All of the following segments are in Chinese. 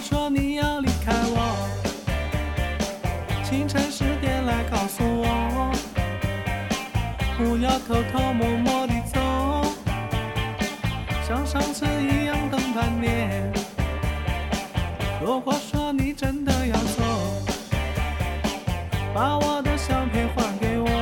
说你要离开我，清晨10点来告诉我，不要偷偷摸摸地走，像上次一样等半年。如果说你真的要走，把我的相片还给我，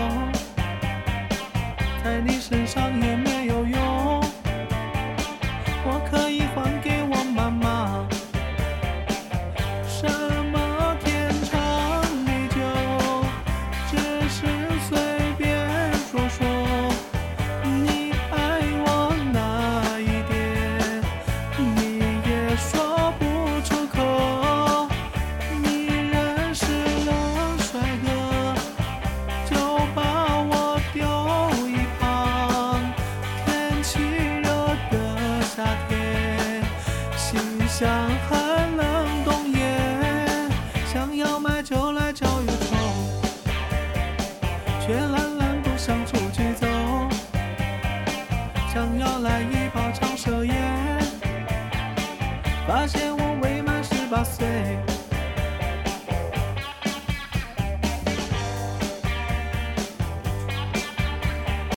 在你身上也没有用，我可以还给我妈妈。什么天长地久，只是随便说说，你爱我哪一点，你也说不出口。你认识了帅哥，就把我丢一旁。天气热的夏天，心像寒冷冬夜，想要买就来找忧愁，却懒懒不想出去走，想要来一包长蛇烟，发现我未满18岁。